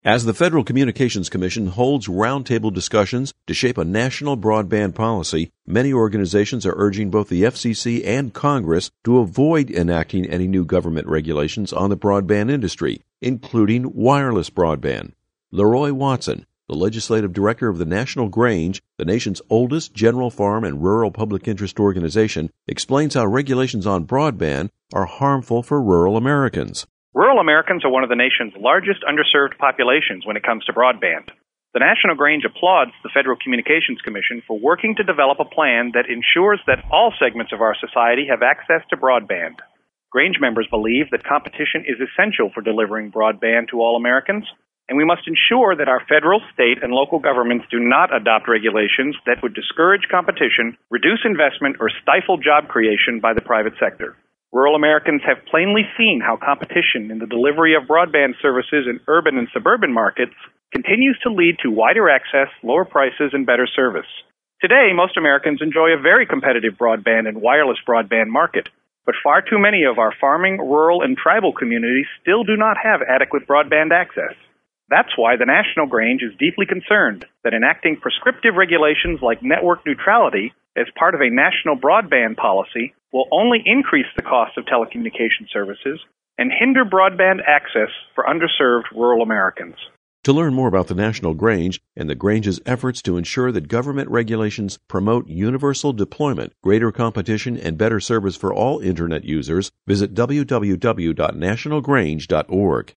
As the Federal Communications Commission holds roundtable discussions to shape a national broadband policy, many organizations are urging both the FCC and Congress to avoid enacting any new government regulations on the broadband industry, including wireless broadband. Leroy Watson, the legislative director of the National Grange, the nation's oldest general farm and rural public interest organization, explains how regulations on broadband are harmful for rural Americans. Rural Americans are one of the nation's largest underserved populations when it comes to broadband. The National Grange applauds the Federal Communications Commission for working to develop a plan that ensures that all segments of our society have access to broadband. Grange members believe that competition is essential for delivering broadband to all Americans, and we must ensure that our federal, state, and local governments do not adopt regulations that would discourage competition, reduce investment, or stifle job creation by the private sector. Rural Americans have plainly seen how competition in the delivery of broadband services in urban and suburban markets continues to lead to wider access, lower prices, and better service. Today, most Americans enjoy a very competitive broadband and wireless broadband market, but far too many of our farming, rural, and tribal communities still do not have adequate broadband access. That's why the National Grange is deeply concerned that enacting prescriptive regulations like network neutrality as part of a national broadband policy will only increase the cost of telecommunication services and hinder broadband access for underserved rural Americans. To learn more about the National Grange and the Grange's efforts to ensure that government regulations promote universal deployment, greater competition, and better service for all Internet users, visit www.nationalgrange.org.